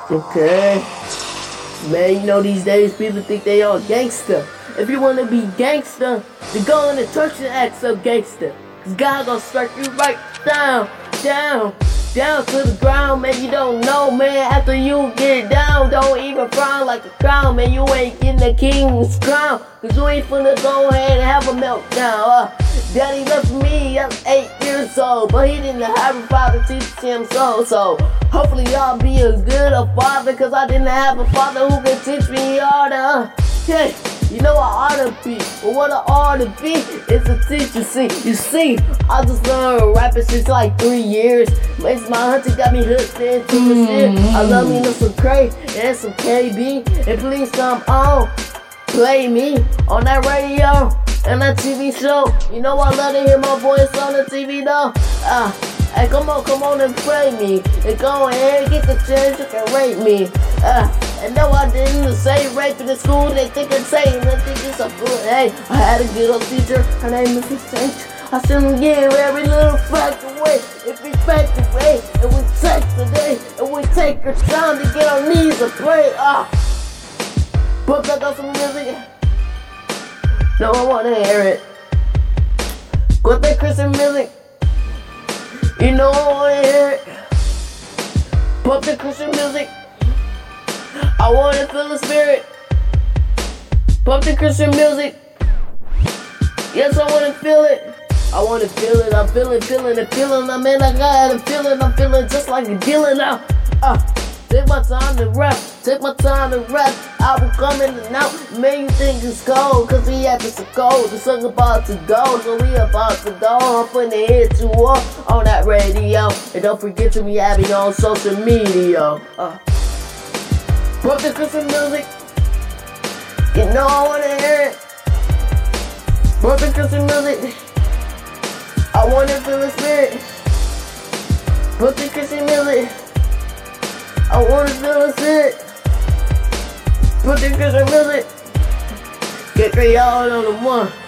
Okay. Man, you know these days people think they all gangster. If you wanna be gangster, then go in the church and act so gangster. Cause God gonna strike you right down, down to the ground, man. You don't know, man. After you get down, don't even frown like a clown, man. You ain't getting the king's crown. Cause you ain't finna go ahead and have a meltdown. Daddy left me at 8 years old, but he didn't have a father teach him so. Hopefully y'all be a good father, cause I didn't have a father who could teach me all the hey, you know I ought to be, but what I ought to be is a teacher. You see, I just learned rapping since like 3 years. Mace my hunter got me hooked into the shit. I love me some Cray and some KB, and please come on, play me on that radio and that TV show. You know I love to hear my voice on the TV though. Hey, come on and play me. And go ahead, get the chance, you can rate me. And no, I didn't say rape in the school. They think I'm saying, I think it's a fool. Hey, I had a good old teacher, her name is Miss H. I shouldn't give every little fact away. If we fact away, and we take today, and we take our time to get on knees and pray. Put back on some music. No, I wanna hear it. Put that Christian music. You know I wanna hear it. Pump the Christian music. I wanna feel the spirit. Pump the Christian music. Yes, I wanna feel it. I wanna feel it. I'm feeling the feeling. I'm in. I got a feeling. I'm feeling just like a dealer now. Take my time to rap. Take my time to rap. Album coming and out. Man, you think it's cold, cause we have this cold. The song about to go, so we about to go. I'm finna hit you up on that radio. And don't forget to be adding on social media. Put the Christian music. You know I wanna hear it. Put the Christian music. I wanna feel the spirit. Put the Christian music. I wanna feel the spirit. Put the Christian music. Get y'all on the one.